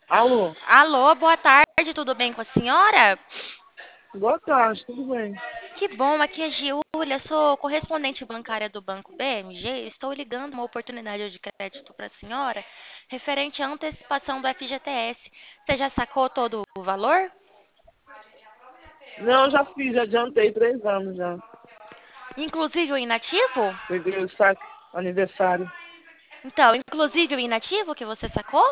Alô, Alô, boa tarde, tudo bem com a senhora? boa tarde, tudo bem? Que bom, aqui é Giulia, sou correspondente bancária do Banco BMG. Estou ligando uma oportunidade de crédito para a senhora referente à antecipação do FGTS. Você já sacou todo o valor? Não, já fiz, já adiantei 3 anos já. Inclusive o inativo? Peguei o saque aniversário. Então, inclusive o inativo que você sacou?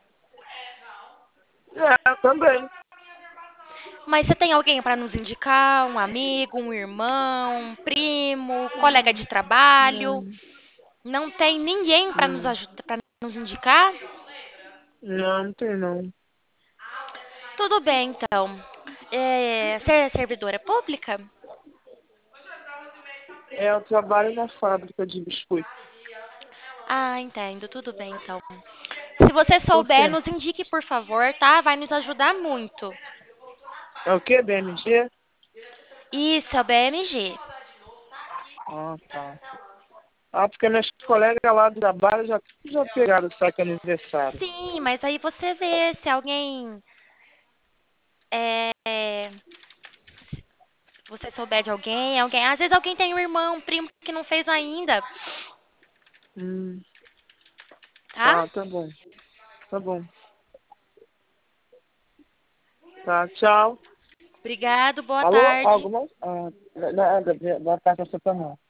Também. Mas você tem alguém para nos indicar? Um amigo, um irmão, um primo, colega de trabalho? Não, Não tem ninguém para nos não, ajudar, para nos indicar? não tem não. Tudo bem, então. Você é servidora pública? Eu trabalho na fábrica de biscoito. Ah, entendo. Tudo bem, então. Se você Por souber, quê? nos indique, por favor, tá? Vai nos ajudar muito. É o quê, BMG? Isso, é o BMG. Ah, tá. Ah, porque meus colegas lá do trabalho já pegaram o saque aniversário. Sim, mas aí você vê se alguém, é, se você souber de alguém. Às vezes alguém tem um irmão, um primo que não fez ainda, Hum, tá? tá bom, tá bom. Tá, tchau. Obrigado, boa Alô, tarde. algo mais? Boa tarde, você também.